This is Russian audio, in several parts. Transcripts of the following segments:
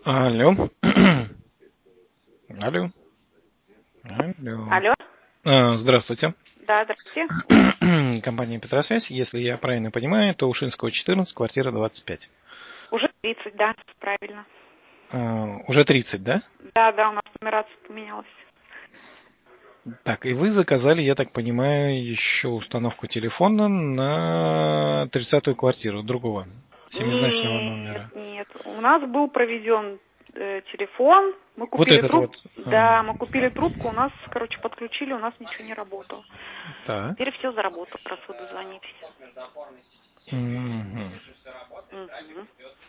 Алло. Алло. Алло. Алло. Здравствуйте. Да, здравствуйте. Компания Петросвязь. Если я правильно понимаю, то Ушинского, 14, квартира 25. Уже 30, да, правильно. Уже 30, да? Да, у нас нумерация поменялась. Так, и вы заказали, я так понимаю, еще установку телефона на 30-ю квартиру другого, семизначного номера. Нет. У нас был проведен телефон. Мы купили Вот этот вот. Да, мы купили трубку, у нас, подключили, у нас ничего не работало. Так. Теперь все заработало, раз вы дозвонитесь. Мгм. Угу.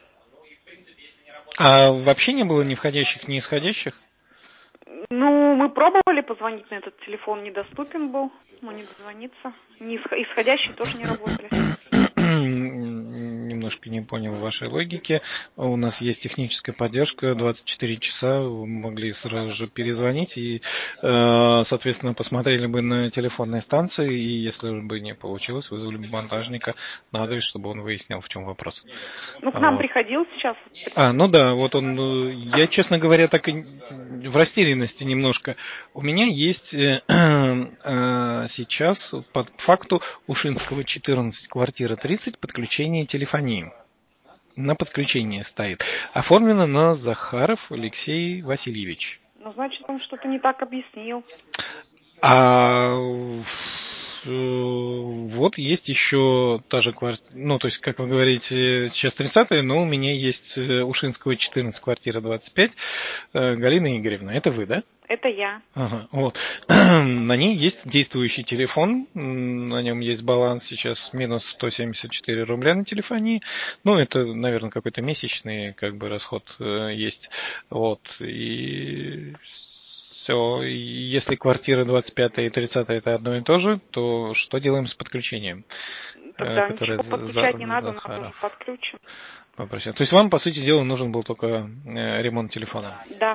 А вообще не было ни входящих, ни исходящих? Ну, мы пробовали позвонить на этот телефон, недоступен был, но не дозвониться. Исходящие тоже не работали. Немножко не понял вашей логики. У нас есть техническая поддержка, 24 часа, вы могли сразу же перезвонить и, соответственно, посмотрели бы на телефонной станции, и если бы не получилось, вызвали бы монтажника на адрес, чтобы он выяснил, в чем вопрос. Ну, к нам приходил сейчас. Ну да, вот он, я, честно говоря, так и в растерянности немножко. У меня есть сейчас по факту Ушинского 14, квартира 30, подключение телефонии. На подключение стоит. Оформлено на Захаров Алексей Васильевич. Ну, значит, он что-то не так объяснил. Вот есть еще та же квартира, ну, то есть, как вы говорите, сейчас 30-я, но у меня есть Ушинского 14, квартира 25, Галина Игоревна. Это вы, да? Это я. Ага, вот. На ней есть действующий телефон, на нем есть баланс сейчас минус 174 рубля на телефонии. Ну, это, наверное, какой-то месячный расход есть. Вот. И все. Если квартира 25 и 30 это одно и то же, то что делаем с подключением? Тогда Которое ничего подключать не надо, нас уже подключим. Попросил. То есть вам, по сути дела, нужен был только ремонт телефона? Да.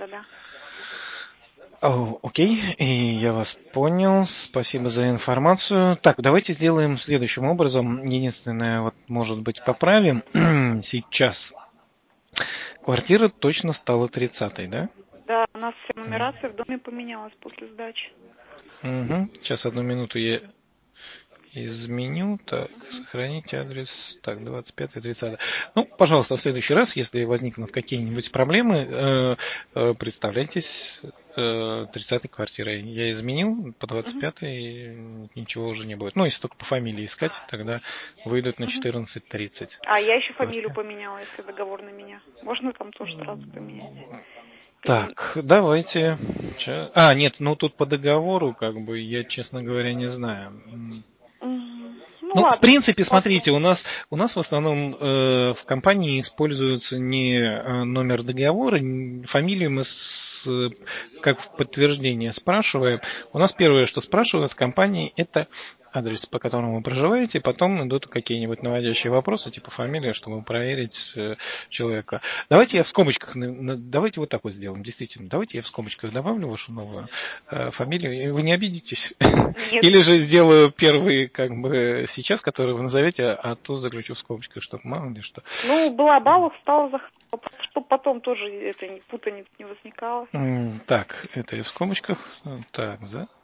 Окей, и я вас понял. Спасибо за информацию. Так, давайте сделаем следующим образом. Единственное, вот, может быть, поправим. Сейчас квартира точно стала 30-й, да? Да, у нас вся нумерация в доме поменялась после сдачи. Угу. Сейчас, одну минуту, я изменю. Так, сохранить адрес. Так, 25-30. Ну, пожалуйста, в следующий раз, если возникнут какие-нибудь проблемы, представляйтесь 30-й квартирой. Я изменил по 25-й, ничего уже не будет. Ну, если только по фамилии искать, тогда выйдут на 14-30. А я еще фамилию поменяла, если договор на меня. Можно там тоже сразу поменять? Так, давайте. Нет, ну тут по договору, я, честно говоря, не знаю. Ну, ладно. В принципе, смотрите, у нас в основном в компании используется не номер договора, фамилию мы как в подтверждение спрашиваем. У нас первое, что спрашивают в компании, это адрес, по которому вы проживаете, потом идут какие-нибудь наводящие вопросы, типа фамилия, чтобы проверить человека. Давайте я в скобочках, давайте вот так вот сделаем, действительно. Давайте я в скобочках добавлю вашу новую фамилию, вы не обидитесь? Нет. Или же сделаю первый, сейчас, который вы назовете, а то заключу в скобочках, чтобы мало ли что. Ну, Балабалов стал Захаров, чтобы потом тоже путаница не возникала. Так, это и в скобочках. Так,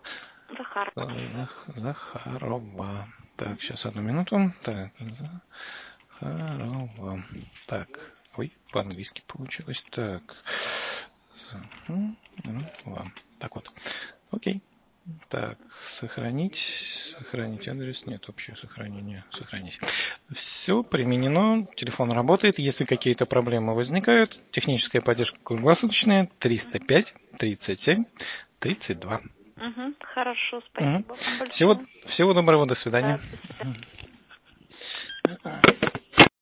Захарова. Так, сейчас, одну минуту. Так, Захарова. Так, по-английски получилось. Так, так вот. Окей. Так, сохранить адрес, нет, общее сохранение, сохранить. Все применено, телефон работает, если какие-то проблемы возникают, техническая поддержка круглосуточная, 305 37 32. Хорошо, спасибо вам большое. Всего доброго, до свидания. Да, до свидания.